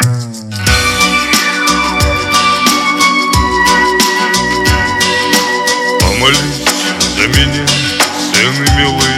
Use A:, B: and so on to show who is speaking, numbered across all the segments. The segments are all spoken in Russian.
A: Помолись за меня, сын милый.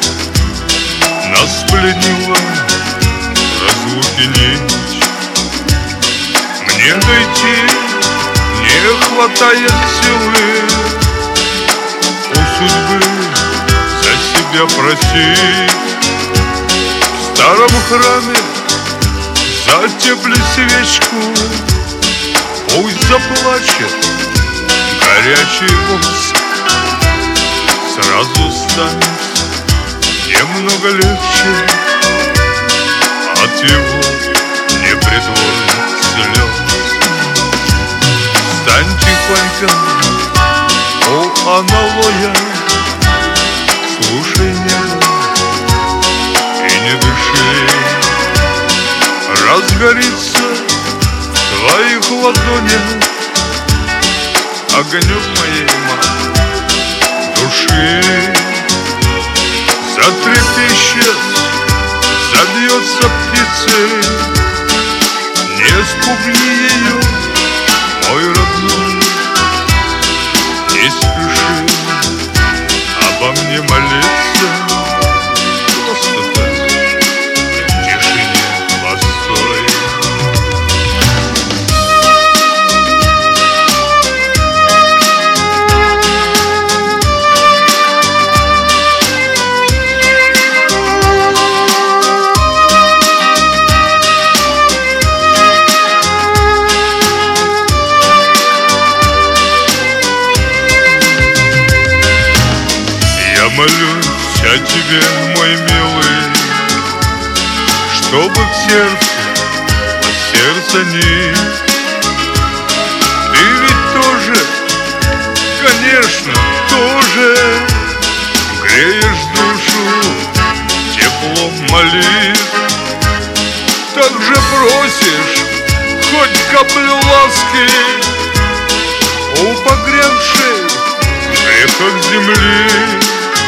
A: Нас пленила разлуки нить. Мне дойти не хватает силы. У судьбы за себя просить. В старом храме затепли свечку. Пусть заплачет горячий воск. Сразу станет немного легче от его непритворных слез. Встань тихонько, о аналоя, слушай небо и не дыши. Разгорится в твоих ладонях огонек моей души. Затрепещет, забьется птицей. Не спугни ее, мой родной. Не спеши обо мне молиться. Просто так, в тишине постой. Я молюсь о тебе, мой милый, чтобы к сердцу от сердца нить. Ты ведь тоже, конечно, тоже греешь душу теплом молитв. Так же просишь хоть каплю ласки у погребшей в грехах земли.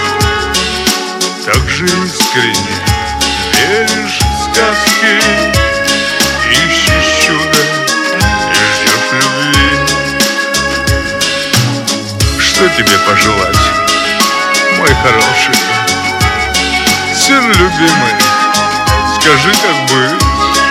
A: Так же искренне веришь в сказки, ищешь чудо и ждешь любви. Что тебе пожелать, мой хороший? Сын любимый, скажи, как быть?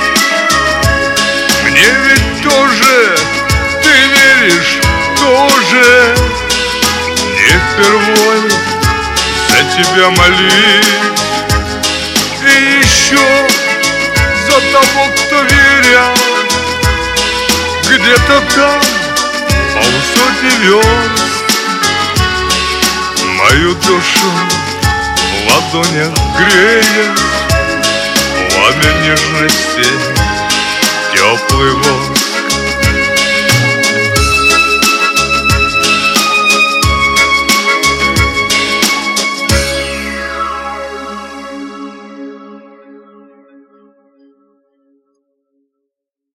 A: Мне ведь тоже, ты веришь, тоже не впервой за тебя молить. И еще за того, кто верят где-то там полсотни верст. Мою душу в ладонях греет пламя нежности, теплый воск.